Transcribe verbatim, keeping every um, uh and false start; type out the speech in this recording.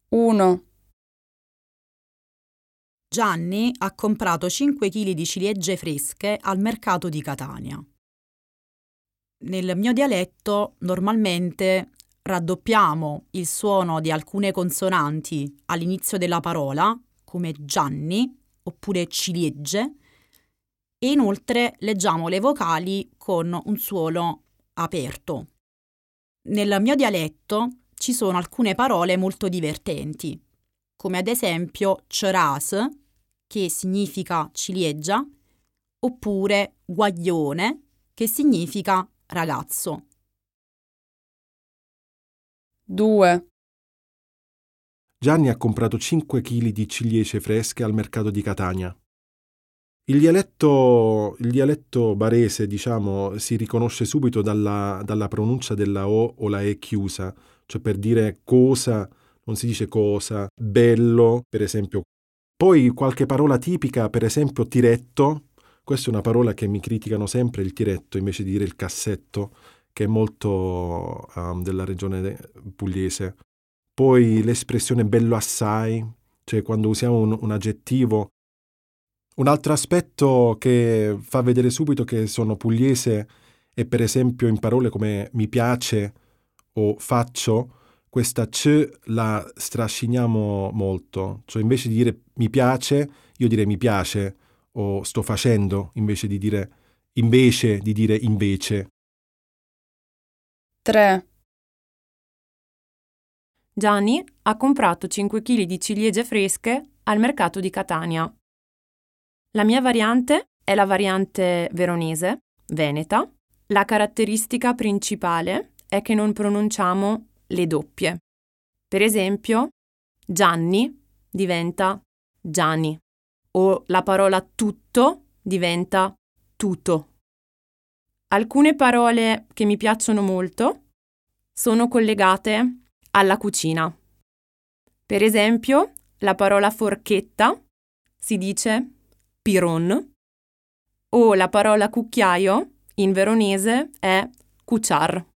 uno, Gianni ha comprato cinque chili di ciliegie fresche al mercato di Catania. Nel mio dialetto normalmente raddoppiamo il suono di alcune consonanti all'inizio della parola, come Gianni oppure ciliegie, e inoltre leggiamo le vocali con un suono aperto. Nel mio dialetto ci sono alcune parole molto divertenti, come ad esempio ceras, che significa ciliegia, oppure guaglione, che significa ragazzo. due, Gianni ha comprato cinque chili di ciliegie fresche al mercato di Catania. Il dialetto, il dialetto barese, diciamo, si riconosce subito dalla, dalla pronuncia della O o la E chiusa, cioè per dire cosa non si dice cosa, bello, per esempio. Poi qualche parola tipica, per esempio tiretto, questa è una parola che mi criticano sempre, il tiretto, invece di dire il cassetto, che è molto um, della regione pugliese. Poi l'espressione bello assai, cioè quando usiamo un, un aggettivo. Un altro aspetto che fa vedere subito che sono pugliese è per esempio in parole come mi piace o faccio, questa c la strasciniamo molto, cioè invece di dire mi piace, io direi mi piace o sto facendo, invece di dire invece di dire invece. tre, Gianni ha comprato cinque chili di ciliegie fresche al mercato di Catania. La mia variante è la variante veronese, veneta. La caratteristica principale è che non pronunciamo le doppie. Per esempio, Gianni diventa Gianni o la parola tutto diventa tuto. Alcune parole che mi piacciono molto sono collegate alla cucina. Per esempio, la parola forchetta si dice piron o la parola cucchiaio in veronese è cuchar.